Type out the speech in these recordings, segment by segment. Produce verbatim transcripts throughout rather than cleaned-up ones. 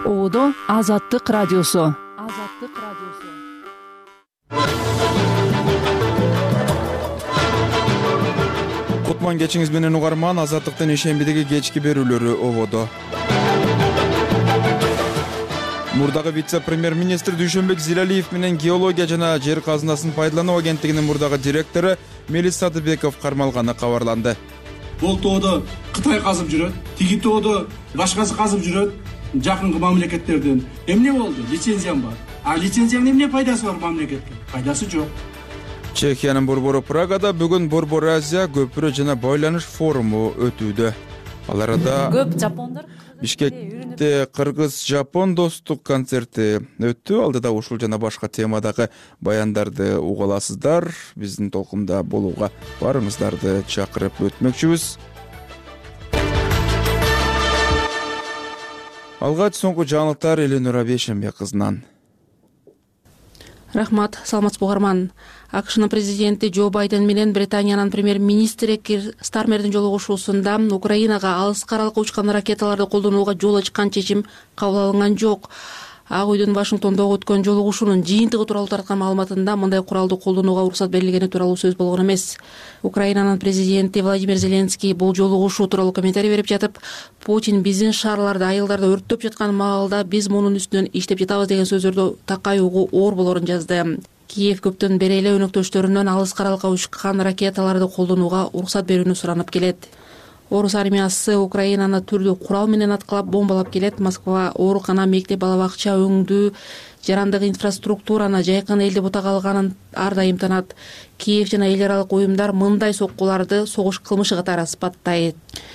Оодо Азаттык радиосу. Азаттык радиосу. Кутман кечиңиз менен угарман. Азаттыктын ишембидеги кечки берүүлөрү ободо. Мурдагы вице-премьер-министр Дүйшөнбек Зилалиев менен геология жана жер казынасын пайдалануу агенттигинин мурдагы директору Мелис Садыбеков кармалганы кабарланды. Бул тоодо Кытай казып жүрөт, тиги тоодо башкасы казып жүрөт. Жакынкы мамлекеттерден эмне болду? Лицензиям бар. А лицензиянын эмне пайдасы бар мамлекетке? Пайдасы жок. Чехиянын борбору Прагада бүгүн Борбор Азия көпүрө жана байланыш форуму өтүүдө. Ал арада Көп жапондар Бишкекте кыргыз-жапон достук концерти өттү. Алдыда ушул жана башка темадагы баяндарды уга аласыздар. Биздин толкунда болууга барыңыздарды чакырып өтмөкчүбүз. Алгач соңку жаңылыктар Эленора Бейшенбек кызынан. Рахмат, саламатсызбы угарман. АКШнын президенти Джо Байден менен Британиянын премьер-министри Кир Стармердин жолугушуусунда Украинага алыс аралыкка учкан ракеталарды колдонууга жол ачкан чечим кабыл алынган жок. Ак үйдүн Вашингтондогу өткөн жолугушуунун жыйынтыгы тууралуу тарткан маалыматында мындай куралды колдонууга уруксат берилгени тууралуу сөз болгон эмес. Украинанын президенти Владимир Зеленский бул жолугушуу тууралуу комментарий берип жатып, Путин биздин шаарларды, айылдарды өрттөп жаткан маалда биз мунун үстүнөн иштеп жатабыз деген сөздөрдү такай угуу оор болорун жазды. Киев көптөн бери эле өнөктөштөрүнөн алыс аралыкка учкан ракеталарды колдонууга уруксат берүүнү суранып келет. Орус армиясы Украинаны түрдүү курал менен аткылап бомбалап келет. Москва оорукана, мектеп, бала бакча, өңдүү, жарандык инфраструктураны жайкын элди бутага алганын ар дайым танат. Киев жана эл аралык уюмдар мындай соккуларды согуш кылмышы катары сыпаттайт.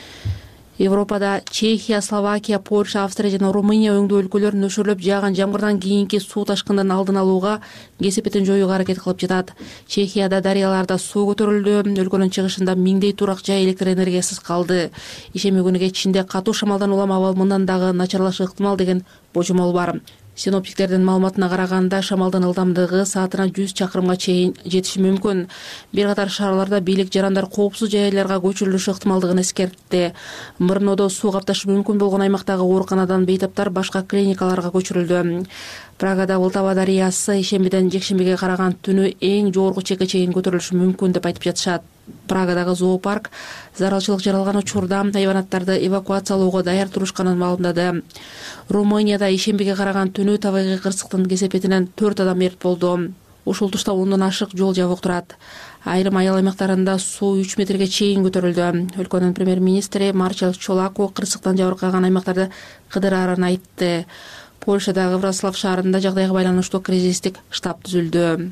Европада Чехия, Словакия, Польша, Австрия жана Румыния өңдүү өлкөлөр нөшөрлөп жааган жамгырдан кийинки суу ташкындын алдын алууга кесепетин жоюуга аракет кылып жатат. Чехияда дарыяларда суу көтөрүлдү. Өлкөнүн чыгышында миңдей турак жай электр энергиясыз калды. Ишеме күнү кечинде катуу шамалдан улам абал мындан дагы начарлашы ыктымал деген божомол бар. Синоптиктердин маалыматына караганда шамалдын ылдамдыгы саатына жүз чакырымга чейин жетиши мүмкүн. Бир катар шаарларда бийлик жарандар коопсуз жайларга көчүрүлүшү ыктымалдыгын эскертти. Мырнодо суу капташы мүмкүн болгон аймактагы ооруканадан бейтаптар башка клиникаларга көчүрүлдү. Прагада Волтава дарыясы ишембиден жекшембиге караган түнү эң жогорку чекке чейин көтөрүлүшү мүмкүн деп айтып жатышат. Прагадагы зоопарк зарылчылык жаралган учурда хайванаттарды эвакуациялоого даяр турушканын маалымдады. Румынияда ишембиге караган түнү табигый кырсыктын кесепетинен төрт адам мерт болду. Ушул тушта ондон ашык жол жабык турат. Айрым айыл аймактарында суу үч метрге чейин көтөрүлдү. Өлкөнүн премьер-министри Марчел Чолаку кырсыктан жабыркаган аймактарды кыдырарын айтты. Польшадагы Вроцлав шаарында жагдайга байланыштуу кризистик штаб түзүлдү.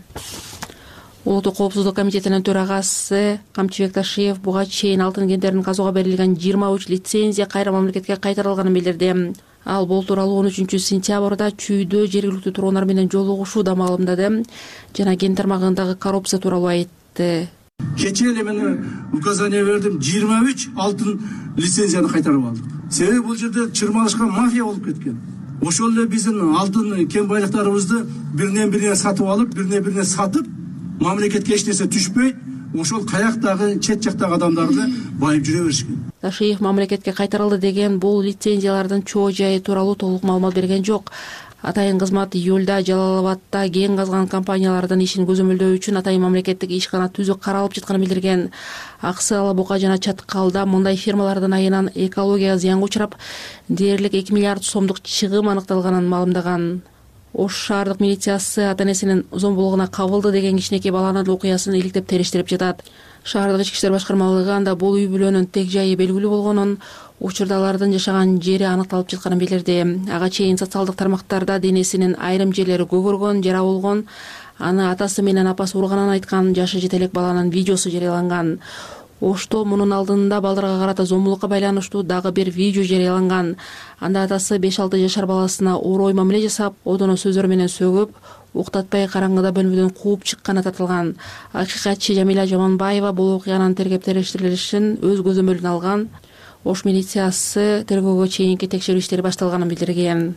Улуттук коопсуздук комитетинин төрагасы Камчыбек Ташиев буга чейин алтын кендерин казууга берилген жыйырма үч лицензия кайра мамлекетке кайтарылганын билдирди. Ал бул тууралуу он үчүнчү сентябрда Чүйдө жергиликтүү тургундар менен жолугушууда маалымдады жана кен тармагындагы коррупция тууралуу айтты. Кечээ эле мен указание бердим, жыйырма үч алтын лицензияны кайтарып алдым. Себеби бул жерде чырмалышкан мафия болуп кеткен. Ошол эле биздин алтын кен байлыктарыбызды биринен бирине сатып алып, биринен бирине сатып, мамлекетке эч нерсе түшпөй, ошол каяктагы чет жактагы адамдарды байып жүрө беришкен. Ташиев мамлекетке кайтарылды деген бул лицензиялардын чоо жайы тууралуу толук маалымат берген жок. Атайын кызмат июлда Жалал-Абадта кен казган компаниялардын ишин көзөмөлдөө үчүн атайын мамлекеттик ишкана түзүү каралып жатканын билдирген. Аксы, Ала Бука жана Чаткалда мындай фирмалардын айынан экологияга зыянга учурап, дээрлик эки миллиард сомдук чыгым аныкталганын маалымдаган. Ош шаардык милициясы ата-энесинин зомбулугуна кабылды деген кичинекей баланын окуясын иликтеп териштирип жатат. Шаардык ички иштер башкармалыгы анда бул үй бүлөнүн тег жайы белгилүү болгонун, учурда алардын жашаган жери аныкталып жатканын билдирди. Ага чейин социалдык тармактарда денесинин айрым жерлери көгөргөн, жара болгон, аны атасы менен апасы урганын айткан жашы жете элек баланын видеосу жарыяланган. Ошто мунун алдында балдарга карата зомбулукка байланыштуу дагы бир видео жарыяланган. Анда атасы беш алты жашар баласына орой мамиле жасап, одоно сөздөр менен сөгүп, уктатпай караңгыда бөлмөдөн кууп чыкканы татылган. Акыйкатчы Жамиля Жаманбаева бул окуянын тергеп териштирилишин өз көзөмөлүнө алган. Ош милициясы тергөөгө чейинки текшерүү иштери башталганын билдирген.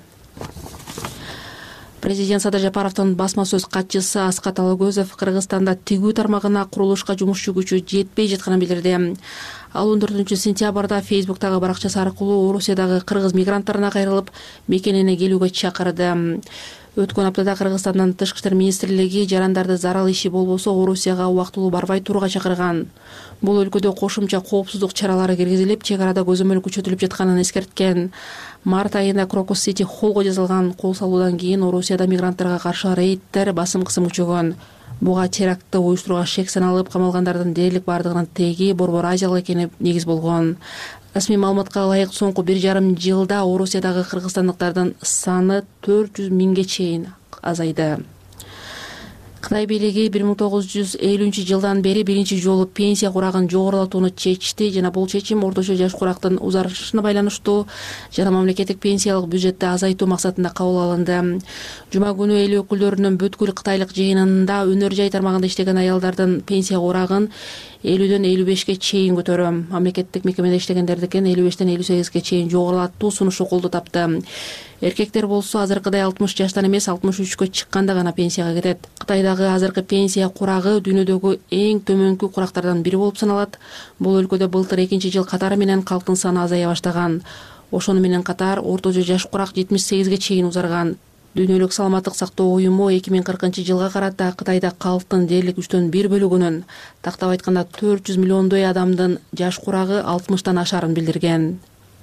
Президент Садыр Жапаровдун басма сөз катчысы Аскат Алагөзов Кыргызстанда тигүү тармагына курулушка жумушчу күчү жетпей жатканын билдирди. Ал он төртүнчү сентябрда Фейсбуктагы баракчасы аркылуу Орусиядагы кыргыз мигранттарына кайрылып, мекенине келүүгө чакырды. Өткөн аптада Кыргызстандын Тышкы иштер министрлиги жарандарды зарал иши болбосо Орусияга убактылуу барбай турууга чакырган. Бул өлкөдө кошумча коопсуздук чаралары киргизилип, чек арада көзөмөл күчөтүлүп жатканын эскерткен. Март айында Крокус Сити холлго жазылган кол салуудан кийин Орусияда мигранттарга каршы рейдтер басым кысым күчөгөн. Буга терактты уюштурууга шек саналып, камалгандардын дээрлик бардыгынын теги борбор азиялык экени негиз болгон. Расмий маалыматка ылайык соңку бир жарым жылда Орусиядагы кыргызстандыктардын саны төрт жүз миңге чейин азайды. Кытай бийлиги бир миң тогуз жүз элүүнчү жылдан бери биринчи жолу пенсия курагын жогорулатууну чечти жана бул чечим орточо жаш курактын узарышына байланыштуу жана мамлекеттик пенсиялык бюджетти азайтуу максатында кабыл алынды. Жума күнү эл өкүлдөрүнүн бүткүл кытайлык жыйынында өнөр жай тармагында иштеген аялдардын пенсия курагын элүүдөн элүү бешке чейин көтөрөм, мамлекеттик мекемеде иштегендердикин элүү бештен элүү сегизге чейин жогорулатуу сунушу колдоо тапты. Эркектер болсо азыркыдай алтымыш жаштан эмес алтымыш үчкө чыкканда гана пенсияга кетет. Кытайдагы азыркы пенсия курагы дүйнөдөгү эң төмөнкү курактардан бири болуп саналат. Бул өлкөдө былтыр экинчи жыл катары менен калктын саны азая баштаган. Ошону менен катар орточо жаш курак жетимиш сегизге чейин узарган. Дүйнөлүк саламаттык сактоо уюму эки миң кыркынчы жылга карата Кытайда калктын дээрлик үчтөн бир бөлүгүнүн, тактап айтканда төрт жүз миллиондой адамдын жаш курагы алтымыштан ашарын билдирген.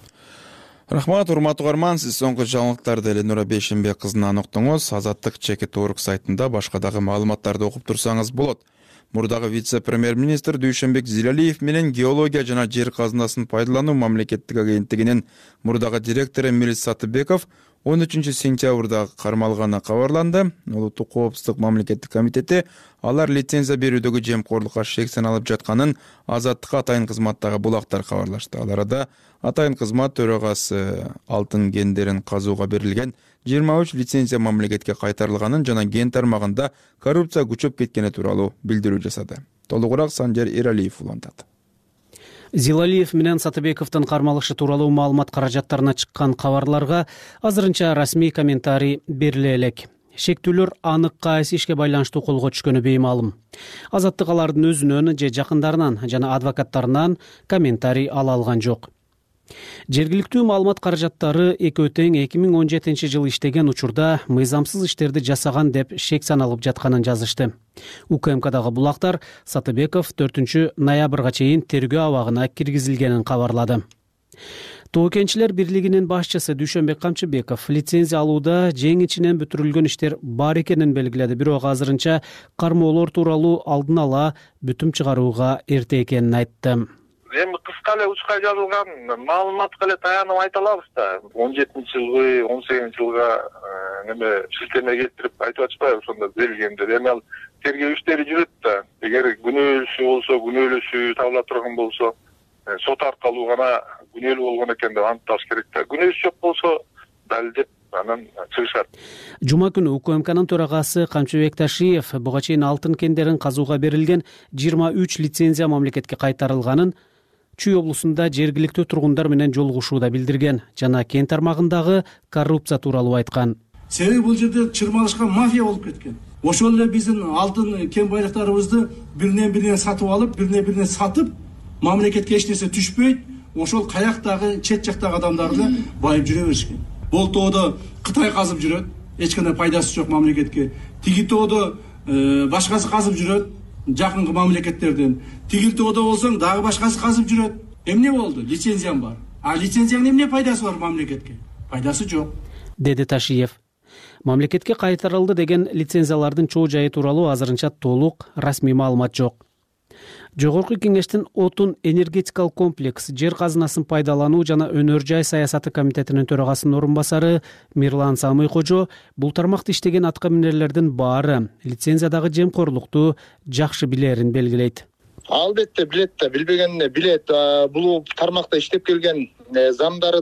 Рахмат, урматтуу угарман, сиз соңку жаңылыктарды Эленура Бейшенбек кызынан уктуңуз. Азаттык чекит точка орг сайтында башка дагы маалыматтарды окуп турсаңыз болот. Мурдагы вице-премьер-министр Дүйшөнбек Зилалиев менен геология жана жер казынасын пайдалануу мамлекеттик агенттигинин мурдагы директору Мирис Сатыбеков он үчүнчү сентябрда кармалганы кабарланды. Улуттук коопсуздук мамлекеттик комитети алар лицензия берүүдөгү жемкорлукка шек саналып жатканын Азаттыкка атайын кызматтагы булактар кабарлашты. Ал арада атайын кызмат төрагасы алтын кендерин казууга берилген жыйырма үч лицензия мамлекетке кайтарылганын жана кен тармагында коррупция күчөп кеткени тууралуу билдирүү жасады. Толугураак Санжар Эралиев улантат. Зилалиев менен Сатыбековдун кармалышы тууралуу маалымат каражаттарына чыккан кабарларга азырынча расмий комментарий бериле элек. Шектүүлөр анык кайсы ишке байланыштуу колго түшкөнү беймаалым. Азаттык алардын өзүнөн же жакындарынан жана адвокаттарынан комментарий ала алган жок. Жергиликтүү маалымат каражаттары экөө тең эки миң он жетинчи жылы иштеген учурда мыйзамсыз иштерди жасаган деп шек саналып жатканын жазышты. УКМКдагы булактар Сатыбеков төртүнчү ноябрга чейин тергөө абагына киргизилгенин кабарлады. Тоо кенчилер бирлигинин башчысы Дүйшөнбек Камчыбеков лицензия алууда жең ичинен бүтүрүлгөн иштер бар экенин белгиледи, бирок азырынча кармоолор тууралуу алдын ала бүтүм чыгарууга эрте экенин айтты. Эми кыска эле учка жазылган маалыматка эле таянып айта алабыз да. он жетинчи жылгы, он сегизинчи жылга неме шилтеме келтирип айтып атышпайбы ошондо берилгендер. Эми ал тергөө иштери жүрөт да. Эгер күнөөлүүсү болсо, күнөөлүүсү табыла турган болсо, сот аркылуу гана күнөөлүү болгон экен деп аныкташ керек да. Күнөөсү жок болсо далилдеп анан чыгышат. Жума күнү УКМКнын төрагасы Камчыбек Ташиев буга чейин алтын кендерин казууга берилген жыйырма үч лицензия мамлекетке кайтарылганын Чүй облусунда жергиликтүү тургундар менен жолугушууда билдирген жана кен тармагындагы коррупция тууралуу айткан. Себеби бул жерде чырмалышкан мафия болуп кеткен. Ошол эле биздин алтын кен байлыктарыбызды биринен биринен сатып алып, биринен биринен сатып, мамлекетке эч нерсе түшпөйт, ошол каяктагы чет жактагы адамдарды байып жүрө беришкен. Бул тоодо Кытай казып жүрөт, эч кандай пайдасы жок мамлекетке. Тиги тоодо башкасы казып жүрөт. Жакынкы мамлекеттерден. Тигил тоодо болсоң дагы башкасы казып жүрөт. Эмне болду? Лицензияң бар. А лицензияңдын эмне пайдасы бар мамлекетке? Пайдасы жок, деди Ташиев. Мамлекетке кайтарылды деген лицензиялардын чоо жайы тууралуу азырынча толук расмий маалымат жок. Жогорку кеңештин отун энергетикалык комплекс, жер казынасын пайдалануу жана өнөр жай саясаты комитетинин төрагасынын орун басары Мирлан Самыйкожо бул тармакта иштеген атка минерлердин баары лицензиядагы жемкорлукту жакшы билерин белгилейт. Албетте билет да, билбегенин билет. Бул тармакта иштеп келген замдары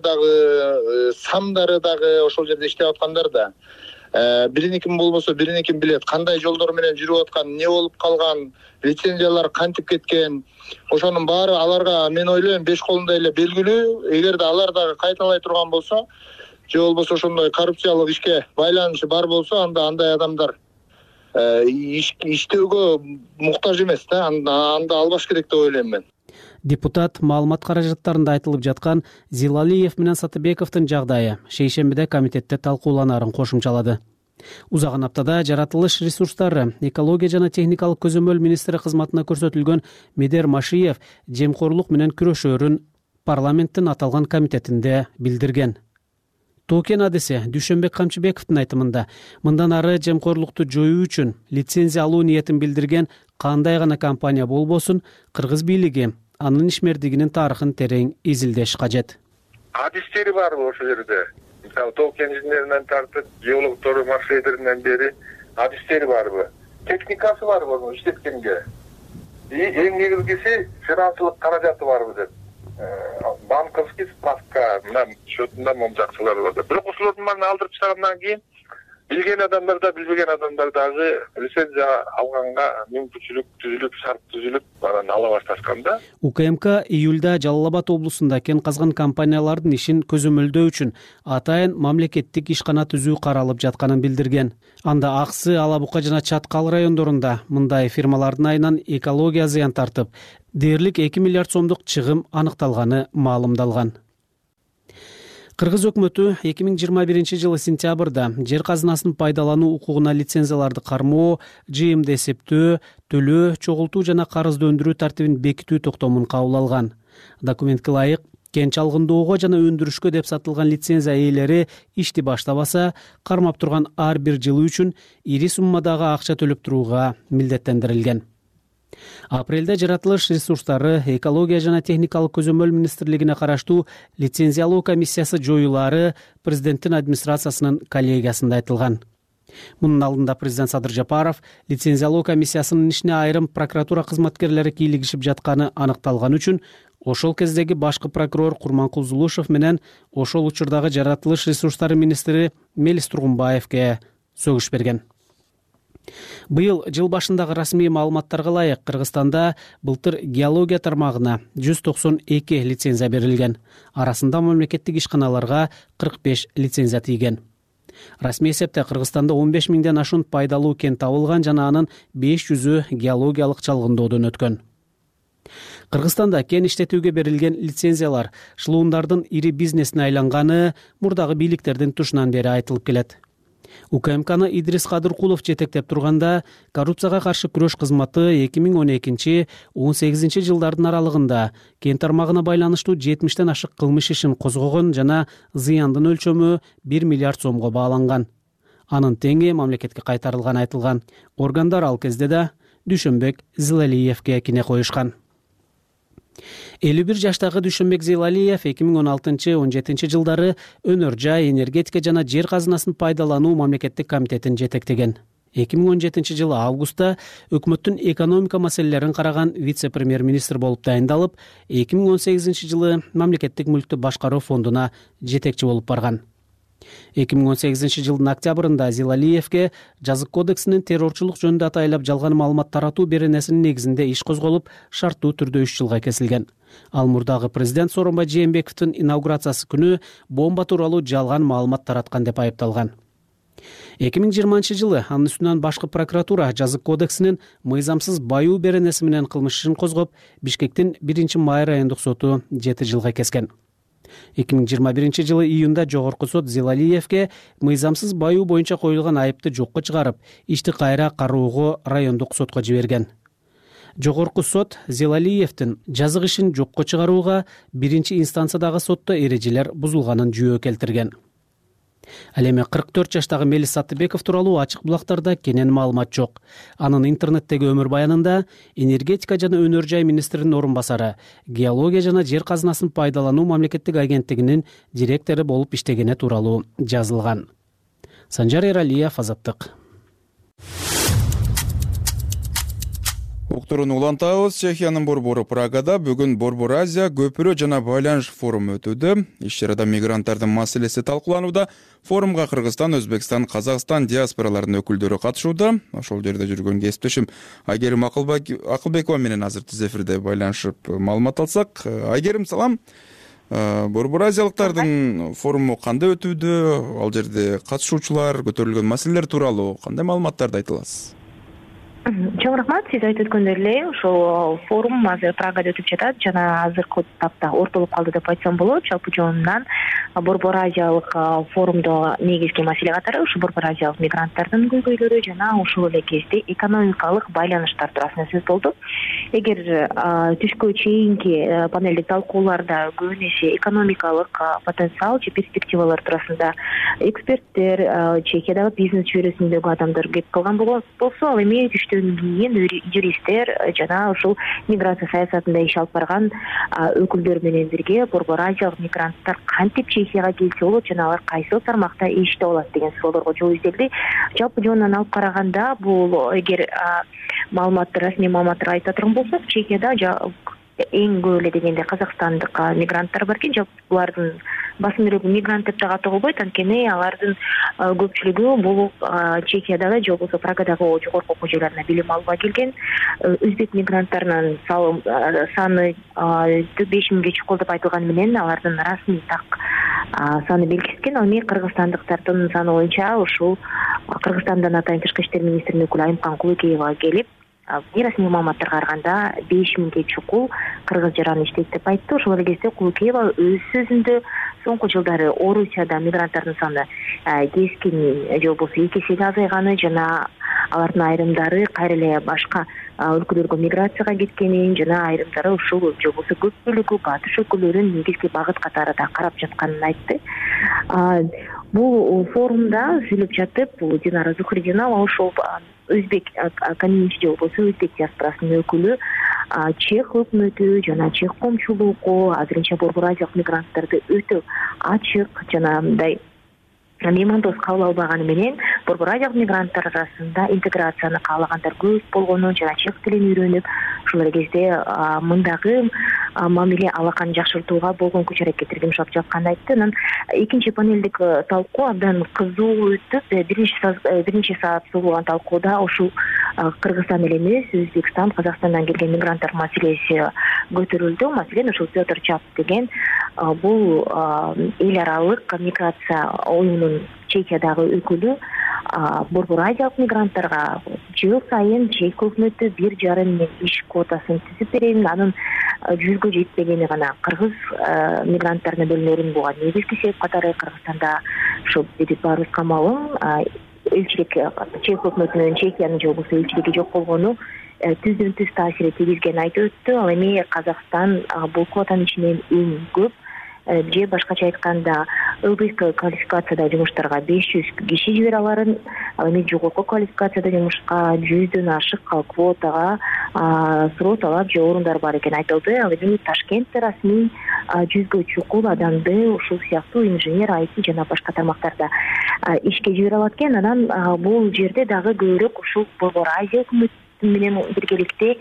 дагы, самдары дагы ошол жерде иштеп аткандар да. Биринекин болбосо биринекин билет, кандай жолдор менен жүрүп аткан, не болуп калган, лицензиялар кантип кеткен. Ошонун баары аларга мен ойлойм беш колунда эле белгилүү. Эгерде алар дагы кайталай турган болсо, же болбосо ошондой коррупциялык ишке байланышы бар болсо, анда андай адамдар иштөөгө муктаж эмес да, анда албаш керек деп ойлойм мен. Депутат маалымат каражаттарында айтылып жаткан Зилалиев менен Сатыбековдун жагдайы шейшембиде комитетте талкууланарын кошумчалады. Узаган аптада жаратылыш ресурстары, экология жана техникалык көзөмөл министри кызматына көрсөтүлгөн Медер Машиев жемкорлук менен күрөшөөрүн парламенттин аталган комитетинде билдирген. Токен адиси Дүйшөнбек Камчыбековдун айтымында мындан ары жемкорлукту жоюу үчүн лицензия алуу ниетин билдирген кандай гана компания болбосун, кыргыз бийлиги анын ишмердигинин тарыхын терең изилдеш кажет. Адистери барбы ошол жерде? Мисалы токен инженеринен тартып, геологтору, маршрейдеринен бери адистери барбы? Техникасы барбы аны иштеткенге? И эң негизгиси финансылык каражаты барбы деп. Банковский справка мына счетунда момун жакшылар бар. Бирок ошолордун баарын алдырып чыгаргандан кийин билген адамдар да билбеген адамдар дагы лицензия алганга мүмкүнчүлүк түзүлүп, шарт түзүлүп, анан ала башташкан да. УКМК июлда Жалал Абад облусунда кен казган компаниялардын ишин көзөмөлдөө үчүн атайын мамлекеттик ишкана түзүү каралып жатканын билдирген. Анда Аксы, Ала Бука жана Чаткал райондорунда мындай фирмалардын айынан экология зыян тартып, дээрлик эки миллиард сомдук чыгым аныкталганы маалымдалган. Кыргыз өкмөтү эки миң жыйырма биринчи жылы сентябрда жер казынасын пайдалануу укугуна лицензияларды кармоо, жыйымды эсептөө, төлөө, чогултуу жана карызды өндүрүү тартибин бекитүү токтомун кабыл алган. Документке ылайык кен чалгындоого жана өндүрүшкө деп сатылган лицензия ээлери ишти баштабаса, кармап турган ар бир жылы үчүн ири суммадагы акча төлөп турууга милдеттендирилген. Апрелде жаратылыш ресурстары, экология жана техникалык көзөмөл министрлигине караштуу лицензиялоо комиссиясы жоюлары президенттин администрациясынын коллегиясында айтылган. Мунун алдында президент Садыр Жапаров лицензиялоо комиссиясынын ишине айрым прокуратура кызматкерлери кийлигишип жатканы аныкталган үчүн ошол кездеги башкы прокурор Курманкул Зулушев менен ошол учурдагы жаратылыш ресурстары министри Мелис Тургунбаевге сөгүш берген. Быйыл жыл башындагы расмий маалыматтарга ылайык Кыргызстанда былтыр геология тармагына жүз токсон эки лицензия берилген. Арасында мамлекеттик ишканаларга кырк беш лицензия тийген. Расмий эсепте Кыргызстанда он беш миңден ашуун пайдалуу кен табылган жана анын беш жүзү геологиялык чалгындоодон өткөн. Кыргызстанда кен иштетүүгө берилген лицензиялар шлуундардын ири бизнесине айланганы мурдагы бийликтердин тушунан бери айтылып келет. УКМКны Идрис Кадыркулов жетектеп турганда коррупцияга каршы күрөш кызматы эки миң он экинчи — он сегизинчи жылдардын аралыгында кен тармагына байланыштуу жетимиштен ашык кылмыш ишин козгогон жана зыяндын өлчөмү бир миллиард сомго бааланган. Анын теңи мамлекетке кайтарылганы айтылган. Органдар ал кезде да Дүйшөнбек Зилалиевге кине коюшкан. элүү бир жаштагы Дүйшөнбек Зилалиев эки миң он алтынчы — он жетинчи жылдары өнөр жай, энергетика жана жер казынасын пайдалануу мамлекеттик комитетин жетектеген. эки миң он жетинчи жылы августта өкмөттүн экономика маселелерин караган вице-премьер-министр болуп дайындалып, эки миң он сегизинчи жылы мамлекеттик мүлктү башкаруу фондуна жетекчи болуп барган. эки миң он сегизинчи жылдын октябрында Зилалиевге жазык кодексинин террорчулук жөнүндө атайлап жалган маалымат таратуу беренесинин негизинде иш козголуп, шарттуу түрдө үч жылга кесилген. Ал мурдагы президент Сооронбай Жээнбековдун инаугурациясы күнү бомба тууралуу жалган маалымат тараткан деп айыпталган. эки миң жыйырманчы жылы анын үстүнөн башкы прокуратура жазык кодексинин мыйзамсыз баюу беренеси менен кылмыш ишин козгоп, Бишкектин биринчи май райондук соту жети жылга кескен. эки миң жыйырма биринчи жылы июнда жогорку сот Зилалиевге мыйзамсыз баюу боюнча коюлган айыпты жокко чыгарып, ишти кайра кароого райондук сотко жиберген. Жогорку сот Зилалиевдин жазык ишин жокко чыгарууга биринчи инстанциядагы сотто эрежелер бузулганын жүйө келтирген. Ал эми кырк төрт жаштагы Мелис Сатыбеков тууралуу ачык булактарда кенен маалымат жок. Анын интернеттеги өмүр баянында энергетика жана өнөр жай министринин орун басары, геология жана жер казынасын пайдалануу мамлекеттик агенттигинин директору болуп иштегени тууралуу жазылган. Санжар Эралиев, Азаттык. Уктурууну улантабыз. Чехиянын борбору Прагада бүгүн Борбор Азия көпүрө жана байланыш форуму өтүүдө. Иш чарада мигранттардын маселеси талкууланууда. Форумга Кыргызстан, Өзбекстан, Казакстан диаспораларынын өкүлдөрү катышууда. Ошол жерде жүргөн кесиптешим Айгерим Акылбекова менен азыр тез эфирде байланышып маалымат алсак. Айгерим, салам. Борбор азиялыктардын форуму кандай өтүүдө? Ал жерде катышуучулар көтөрүлгөн маселелер тууралуу кандай маалыматтарды айта аласыз? Чоң рахмат. Сиз айтып өткөндөй эле ошол форум азыр Прагада өтүп жатат жана азыркы тапта ортолуп калды деп айтсам болот. Жалпы жонунан Борбор Азиялык форумдо негизги маселе катары ушу Борбор Азиялык мигранттардын көйгөйлөрү жана ошол эле кезде экономикалык байланыштар туурасында сөз болду. Эгер түшкө чейинки панелдик талкууларда көбүн эсе экономикалык потенциал же перспективалар туурасында эксперттер, Чехиядагы бизнес чөйрөсүндөгү адамдар кеп калган болсо, ал эми түштөн кийин юристтер жана ушул миграция саясатында иш алып барган өкүлдөр менен бирге Борбор Азиялык мигранттар кантип Чехияга келсе болот жана алар кайсыл тармакта иштеп алат деген суроолорго жооп изделди. Жалпы жонунан алып караганда бул эгер маалыматтар расмий маалыматтар айта турган болсок, Чехияда эң көп эле дегенде казакстандык мигранттар бар экен. Жалпы булардын басымдуулугу мигрант деп дагы атоолбойт, анткени алардын көпчүлүгү бул Чехиядагы же болбосо Прагадагы жогорку окуу жайларына билим алууга келген. Өзбек мигранттарынын саны беш миңге чукул деп айтылганы менен алардын расмий так саны белгисизген. Ал эми кыргызстандыктардын саны боюнча ушул Кыргызстандан атайын тышкы иштер министринин өкүлү Айымкан Кулукеева келип, бейрасмий маалыматтарга караганда беш миңге чукул кыргыз жаран иштейт деп айтты. Ошол эле кезде Кулукеева өз сөзүндө соңку жылдары Орусияда мигранттардын саны кескин же болбосо эки эсеге азайганы жана алардын айрымдары кайра эле башка өлкөлөргө миграцияга кеткенин жана айрымдары ушул же болбосо көп бөлүгү батыш өлкөлөрүн негизги багыт катары да карап жатканын айтты. Бул форумда сүйлөп жатып Динара Зухридинова ошол өзбек комьюнити же болбосо өзбек диаспорасынын өкүлү чех өкмөтү жана чех коомчулугу азырынча Борбор Азиялык мигранттарды өтө ачык жана мындай меймандос кабыл албаганы менен Борбор Азиялык мигранттар арасында интеграцияны каалагандар көп болгонун жана чех тилин үйрөнүп ошол эле кезде мындагы мамиле алаканы жакшыртууга болгон күч аракеттерге жумшап жатканын айтты. Анан экинчи панелдик талкуу абдан кызуу өтүп, биринчи саат созулган талкууда ушул Кыргызстан эле эмес, Өзбекстан, Казакстандан келген мигранттар маселеси көтөрүлдү. Маселен, ушул Петр Чап деген бул эл аралык миграция оюнунун Чехиядагы өкүлү Борбор Азиялык мигранттарга жыл сайын чех өкмөтү бир жарым миң иш квотасын түзүп берем, анын жүзгө жетпегени гана кыргыз мигранттарына бөлүнөрүн буга негизги себеп катары Кыргызстанда ушул Барус Камалын элчилик чех өкмөтүнүн Чехиянын же болбосо элчилиги жок болгону түздөн түз таасир тийгизгенин айтып өттү. Ал эми Казакстан бул квотанын ичинен эң көп, же башкача айтканда ылдыйкы квалификацияда жумуштарга беш жүз киши жибере аларын, ал эми жогорку квалификацияда жумушка жүздөн ашык квотага суроо талап же орундар бар экени айтылды. Ал эми Ташкентте расмий жүзгө чукул адамды ушул сыяктуу инженер, ай ти жана башка тармактарда ишке жибере алат экен. Анан бул жерде дагы көбүрөөк ушул Борбор Азия өкмөтү менен биргеликте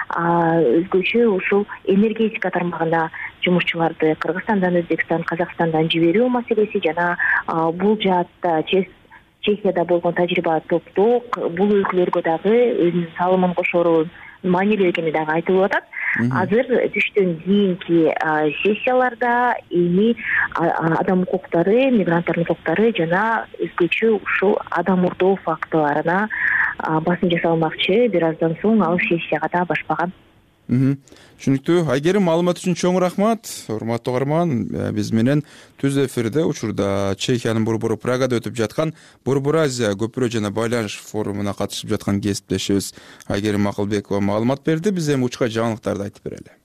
өзгөчө ушул энергетика тармагына жумушчуларды Кыргызстандан, Өзбекстан, Казакстандан жиберүү маселеси жана бул жаатта Чехияда болгон тажрыйба топтоо бул өлкөлөргө дагы өзүнүн салымын кошору маанилүү экени дагы айтылып атат. Азыр түштөн кийинки сессияларда эми адам укуктары, мигранттардын укуктары жана өзгөчө ушул адам урдоо фактыларына басым жасалмакчы. Бир аздан соң ал сессияга да башпаган. Түшүнүктүү. Айгерим, маалымат үчүн чоң рахмат. Урматтуу угарман, биз менен түз эфирде учурда Чехиянын борбору Прагада өтүп жаткан Борбор Азия көпүрө жана байланыш форумуна катышып жаткан кесиптешибиз Айгерим Акылбекова маалымат берди. Биз эми учка жаңылыктарды айтып берели.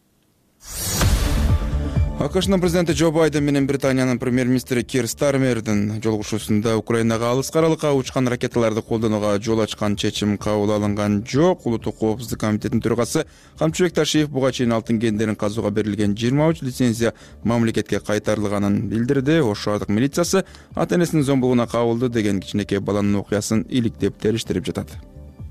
АКШнын президенти Джо Байден менен Британиянын премьер-министри Кир Стармердин жолугушуусунда Украинага алыс каралыкка учкан ракеталарды колдонууга жол ачкан чечим кабыл алынган жок. Улуттук коопсуздук комитетинин төрагасы Камчыбек Ташиев буга чейин алтын кендерин казууга берилген жыйырма үч лицензия мамлекетке кайтарылганын билдирди. Ош шаардык милициясы ата энесинин зомбулугуна кабылды деген кичинекей баланын окуясын иликтеп териштирип жатат.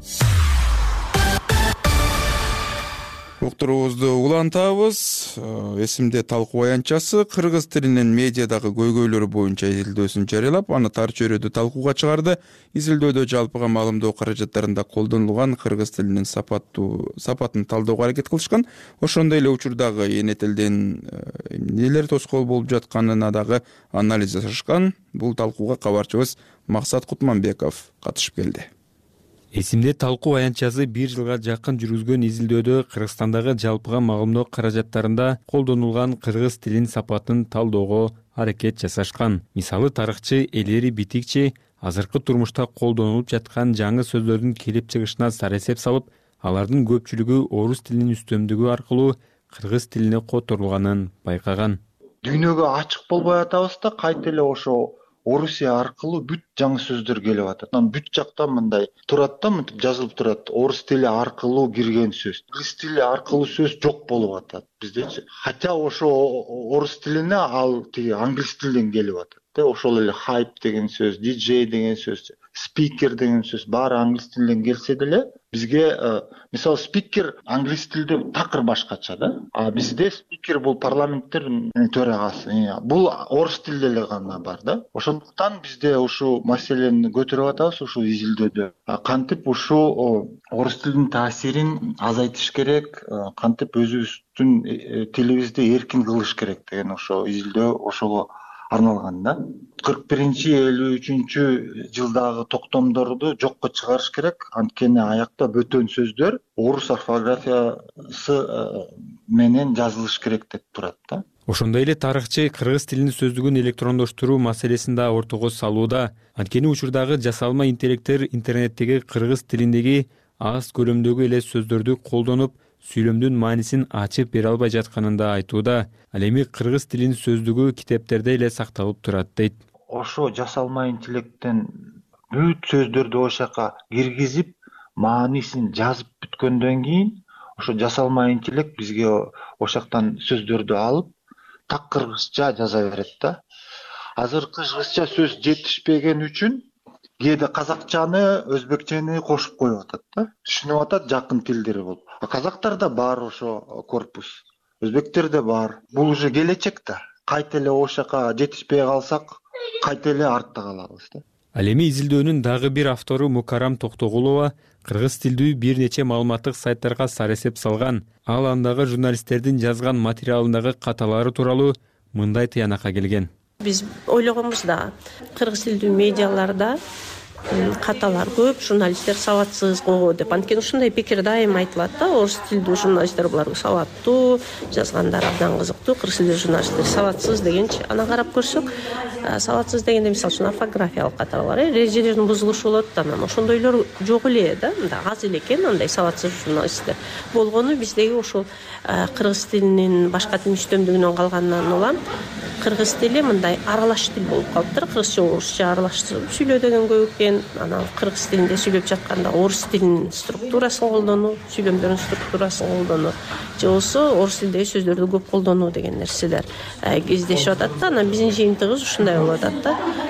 Уктуруубузду улантабыз. Эсимде талкуу аянтчасы кыргыз тилинин медиадагы көйгөйлөрү боюнча изилдөөсүн жарыялап, аны тар чөйрөдө талкууга чыгарды. Изилдөөдө жалпыга маалымдоо каражаттарында колдонулган кыргыз тилинин сапаттуу сапатын талдөөгө аракет кылышкан. Ошондой эле учурдагы эне тилден эмнелер тоскоол болуп жатканына дагы анализ жасашкан. Бул талкууга кабарчыбыз Максат Кутманбеков катышып келди. Эсимде талкуу аянтчасы бир жылга жакын жүргүзгөн изилдөөдө Кыргызстандагы жалпыга магымдоо каражаттарында колдонулган кыргыз тилинин сапатын талоого аракет жасашкан. Мисалы, тарыхчы Элери Битикчи азыркы турмушта колдонулуп жаткан жаңы сөздөрдүн келип чыгышына саресеп салып, алардын көпчүлүгү орус тилинин үстөмдүгү аркылуу кыргыз тилине которулганын байкаган. Дүйнөгө ачык болбой атабыз да, кайта эле ошо Орусия аркылуу бүт жаңы сөздөр келип атат. Анан бүт жактан мындай турат да, мынтип жазылып турат. Орус тили аркылуу кирген сөз. Кыргыз тили аркылуу сөз жок болуп атат биздечи. Хотя ошо орус тилине ал тиги англис тилден келип атат. Ошол эле хайп деген сөз, диджей деген сөз, спикер деген сөз баары англис тилден келсе деле, бизге мисалы спикер англис тилде такыр башкача да. А бизде спикер бул парламенттин төрагасы. Бул орус тилде эле гана бар да. Ошондуктан бизде ушул маселени көтөрүп атабыз ушул изилдөөдө. Кантип ушул орус тилинин таасирин азайтыш керек, кантип өзүбүздүн тилибизди эркин кылыш керек деген ошо изилдөө ошого арналган да. кырк биринчи элүү үчүнчү жылдагы токтомдорду жокко чыгарыш керек. Анткени аякта бөтөн сөздөр орус орфографиясы менен жазылыш керек деп турат да. Ошондой эле тарыхчы кыргыз тилинин сөздүгүн электрондоштуруу маселесин да ортого салууда. Анткени учурдагы жасалма интеллекттер интернеттеги кыргыз тилиндеги аз көлөмдөгү эле сөздөрдү колдонуп, сүйлөмдүн маанисин ачып бере албай жатканын да айтууда. Ал эми кыргыз тилинин сөздүгү китептерде эле сакталып турат дейт. Ошо жасалма интеллекттен бүт сөздөрдү ошака киргизип, маанисин жазып бүткөндөн кийин, ошо жасалма интеллект бизге ошактан сөздөрдү алып, так кыргызча жаза берет да. Азыр кыргызча сөз жетишпеген үчүн кээде казакчаны, өзбекчени кошуп коюп атат да. Түшүнүп атат жакын тилдери болуп. А казактарда бар ошо корпус. Өзбектерде бар. Бул уже келечек да. Кайта эле ошака жетишпей калсак, кайта эле артта калабыз да. Ал эми изилдөөнүн дагы бир автору Мукарам Токтогулова кыргыз тилдүү бир нече маалыматтык сайттарга саресеп салган. Ал андагы журналисттердин жазган материалындагы каталары тууралуу мындай тыянакка келген. Биз ойлогонбуз да, кыргыз тилдүү медиаларда каталар көп, журналисттер сабатсыз го деп. Анткени ушундай пикир дайым айтылат да, орус тилдүү журналисттер булар сабаттуу, жазгандар абдан кызыктуу, кыргыз тилдүү журналисттер сабатсыз дегенчи. Ана карап көрсөк, сабатсыз дегенде мисалы үчүн орфографиялык каталар, эрежелердин бузулушу болот, анан ошондойлор жок эле да, мындай аз эле экен андай сабатсыз журналисттер. Болгону биздеги ошол кыргыз тилинин башка тилдин үстөмдүгүнөн калганынан улам кыргыз тили мындай аралаш тил болуп калыптыр. Кыргызча, орусча аралаштырып сүйлөдөгөн көп экен. Анан кыргыз тилинде сүйлөп жатканда орус тилинин структурасын колдонуу, сүйлөмдөрдүн структурасын колдонуу, же болбосо орус тилдеги сөздөрдү көп колдонуу деген нерселер кездешип атат да. Анан биздин жыйынтыгыбыз ушундай болуп атат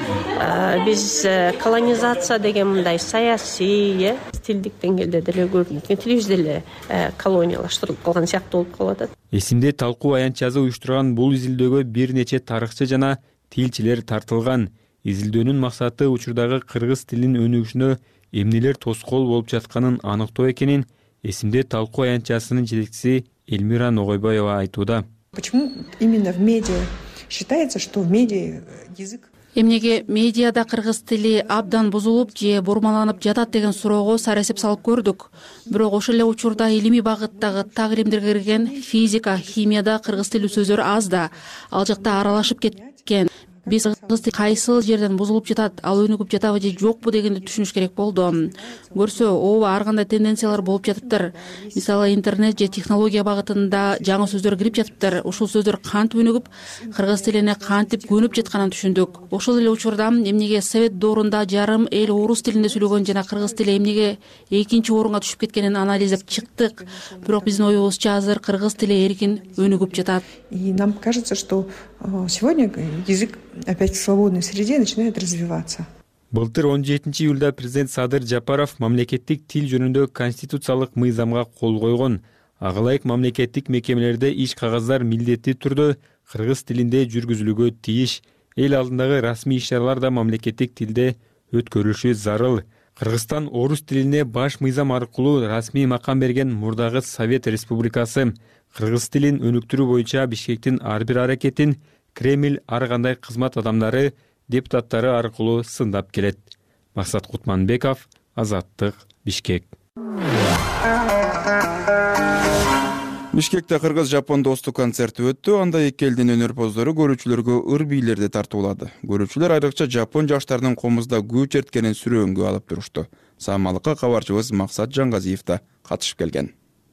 да. Биз колонизация деген мындай саясий, э, тилдик деңгээлде деле көрүнөт. Тилибиз деле колониялаштырылып калган сыяктуу болуп калып атат. Эсимде талкуу аянтчасы уюштурган бул изилдөөгө бир нече тарыхчы жана тилчилер тартылган. Изилдөөнүн максаты учурдагы кыргыз тилинин өнүгүшүнө эмнелер тоскоол болуп жатканын аныктоо экенин эсимде талкуу аянтчасынын жетекчиси Эльмира Ногойбаева айтууда. Почему именно в медиа считается, что в медиа язык Эмнеге медиада кыргыз тили абдан бузулуп же бурмаланып жатат деген суроого саресеп салып көрдүк. Бирок ошол эле учурда илимий багыттагы так илимдерге кирген физика, химияда кыргыз тилүү сөздөр аз да, ал жакта аралашып кеткен. Биз кыргыз тили кайсыл жерден бузулуп жатат, ал өнүгүп жатабы же жокпу дегенди түшүнүш керек болду. Көрсө, ооба ар кандай тенденциялар болуп жатыптыр. Мисалы, интернет же технология багытында жаңы сөздөр кирип жатыптыр. Ушул сөздөр кантип өнүгүп, кыргыз тилине кантип көнүп жатканын түшүндүк. Ошол эле учурда эмнеге совет доорунда жарым эл орус тилинде сүйлөгөн жана кыргыз тили эмнеге экинчи орунга түшүп кеткенин анализдеп чыктык. Бирок биздин оюбузча азыр кыргыз тили эркин өнүгүп жатат. И нам кажется, что сегодня язык опять в свободной среде начинает развиваться. Былтыр он жетинчи июлда президент Садыр Жапаров мамлекеттик тил жөнүндө конституциялык мыйзамга кол койгон. Ага ылайык мамлекеттик мекемелерде иш кагаздар милдеттүү түрдө кыргыз тилинде жүргүзүлүүгө тийиш. Эл алдындагы расмий иш-чаралар да мамлекеттик тилде өткөрүлүшү зарыл. Кыргызстан орус тилине баш мыйзам аркылуу расмий макам берген мурдагы Совет Республикасы. Кыргыз тилин өнүктүрүү боюнча Бишкектин ар бир аракетин Кремль ар кандай кызмат адамдары, депутаттары аркылуу сындап келет. Максат Кутманбеков, Азаттык, Бишкек. Бишкекте кыргыз-жапон достук концерти өттү. Анда эки элдин өнөрпоздору көрүүчүлөргө ыр бийлерди тартуулады. Көрүүчүлөр айрыкча жапон жаштарынын комузда күү черткенин сүрөөнгө алып турушту. Самалыкка кабарчыбыз Максат Жангазиев да катышып келген.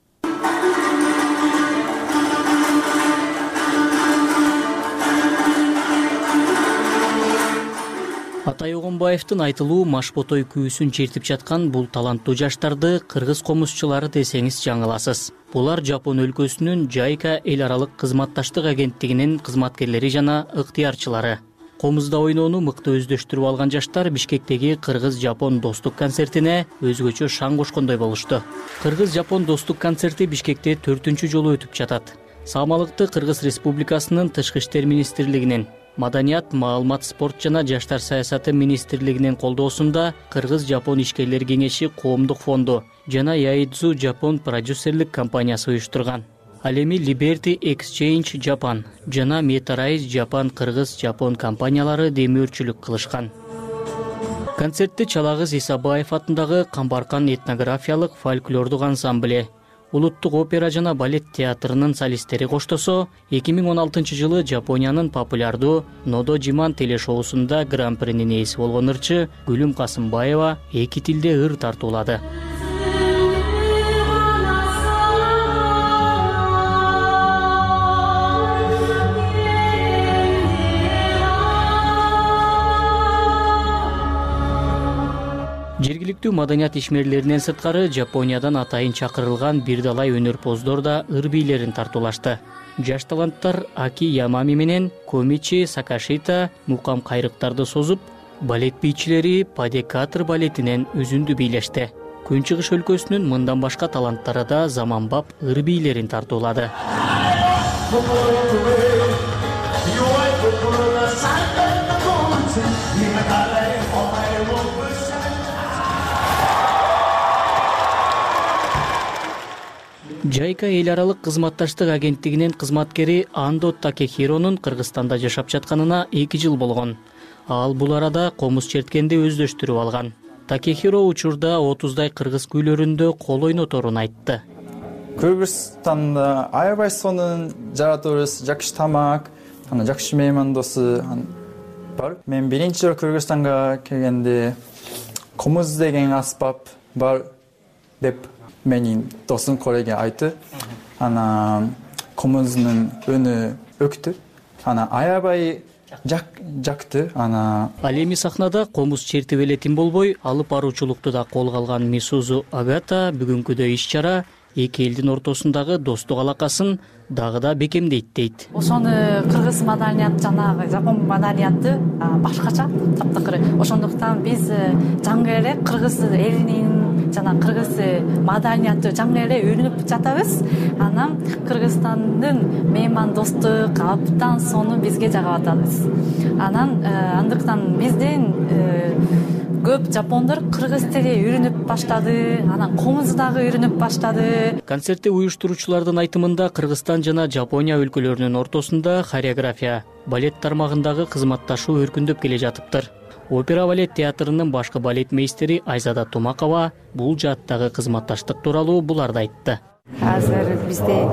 Атай Огонбаевдин айтылуу Машботой күүсүн чертип жаткан бул таланттуу жаштарды кыргыз комузчулары десеңиз жаңыласыз. Булар Жапон өлкөсүнүн Жайка эл аралык кызматташтык агенттигинин кызматкерлери жана ыктыярчылары. Комузда ойноону мыкты өздөштүрүп алган жаштар Бишкектеги кыргыз-жапон достук концертине өзгөчө шаң кошкондой болушту. Кыргыз-жапон достук концерти Бишкекте төртүнчү жолу өтүп жатат. Самалыкты Кыргыз Республикасынын Тышкы иштер министрлигинин, Маданият, маалымат, спорт жана жаштар саясаты министрлигинин колдоосунда Кыргыз-жапон ишкерлер кеңеши коомдук фонду жана Яидзу Жапон продюсерлик компаниясы уюштурган. Ал эми Liberty Exchange Japan жана Metarize Japan Кыргыз-жапон компаниялары демөөрчүлүк кылышкан. Концертте Чалагыз Исабаев атындагы Камбаркан этнографиялык фольклордук ансамбле, Улуттук опера жана балет театрынын солисттери коштосо, эки миң он алтынчы жылы Жапониянын популярдуу Нодо Жиман телешоусунда гран-принин ээси болгон ырчы Гүлүм Касымбаева эки тилде ыр тартуулады. Жергиликтүү маданият ишмерлеринен сырткары Жапониядан атайын чакырылган бир далай өнөрпоздор да ыр бийлерин тартуулашты. Жаш таланттар Аки Ямами менен Комичи Сакашита мукам кайрыктарды созуп, балет бийчилери Падекатыр балетинен үзүндү бийлешти. Күнчыгыш өлкөсүнүн мындан башка таланттары да заманбап ыр бийлерин тартуулады. Жайка эл аралык кызматташтык агенттигинин кызматкери Андо Такехиронун Кыргызстанда жашап жатканына эки жыл болгон. Ал бул арада комуз черткенди өздөштүрүп алган. Такехиро учурда отуздай кыргыз күйлөрүндө кол ойноторун айтты. Кыргызстанда аябай сонун жаратылыш, жакшы тамак, жакшы меймандосы бар. Мен биринчи жолу Кыргызстанга келгенде комуз деген аспап бар деп менин досум колеге айтты. Ана комуздун үнү өктү. Ана аябай жак жакты. Ана Ал эми сахнада комуз чертип эле тим болбой, алып баруучулукту да колго алган Мисузу Агата бүгүнкүдөй иш-чара эки элдин ортосундагы достук алакасын дагы да бекемдейт дейт. Ошону кыргыз маданият жанагы жапон маданияты башкача таптакыр. Ошондуктан биз жаңы эле кыргыз элинин жана кыргыз маданияты жаңы эле үйрөнүп жатабыз. Анан Кыргызстандын меймандостук абдан сонун бизге жагып атабыз. Анан андыктан биздин көп жапондор кыргыз тили үйрөнүп баштады, анан комуз дагы үйрөнүп баштады. Концертти уюштуруучулардын айтымында Кыргызстан жана Жапония өлкөлөрүнүн ортосунда хореография, балет тармагындагы кызматташуу өркүндөп келе жатыптыр. Опера балет театрынын башкы балет мейстери Айзада Тумакова бул жааттагы кызматташтык тууралуу буларды айтты. Азыр бизде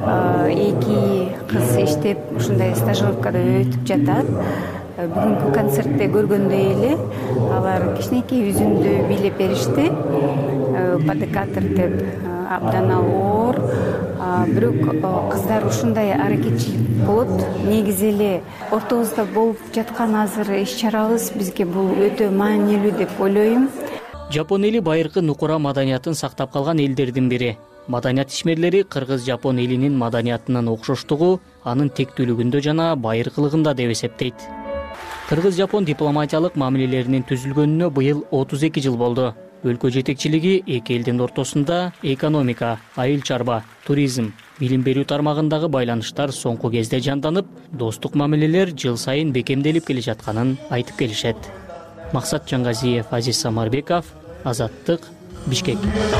эки кыз иштеп, ушундай стажировкада өтүп жатат. Бүгүнкү концертте көргөндөй эле алар кичинекей үзүндү бийлеп беришти. Падекатыр деп абдан ал оор. Бирок кыздар ушундай аракетчил болот. Негизи эле ортобузда болуп жаткан азыр иш-чарабыз бизге бул өтө маанилүү деп ойлойм. Жапон эли байыркы нукура маданиятын сактап калган элдердин бири. Маданият ишмерлери кыргыз-жапон элинин маданиятынын окшоштугу анын тектүүлүгүндө жана байыркылыгында деп эсептейт. Кыргыз-жапон дипломатиялык мамилелеринин түзүлгөнүнө быйыл отуз эки жыл болду. Өлкө жетекчилиги эки элдин ортосунда экономика, айыл чарба, туризм, билим берүү тармагындагы байланыштар соңку кезде жанданып, достук мамилелер жыл сайын бекемделип келе жатканын айтып келишет. Максат Жангазиев, Азиз Самарбеков, Азаттык, Бишкек.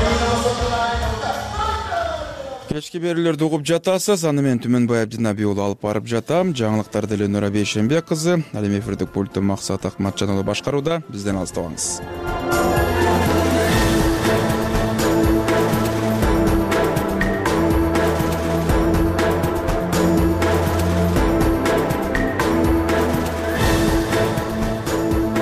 Кечки берүүлөрдү угуп жатасыз. Аны мен Түмөнбай Абдинабий уулу алып барып жатам. Жаңылыктарды Ленора Бейшенбек кызы, ал эми эфирдик пультту Максат Акматжан уулу башкарууда. Бизден алыстабаңыз.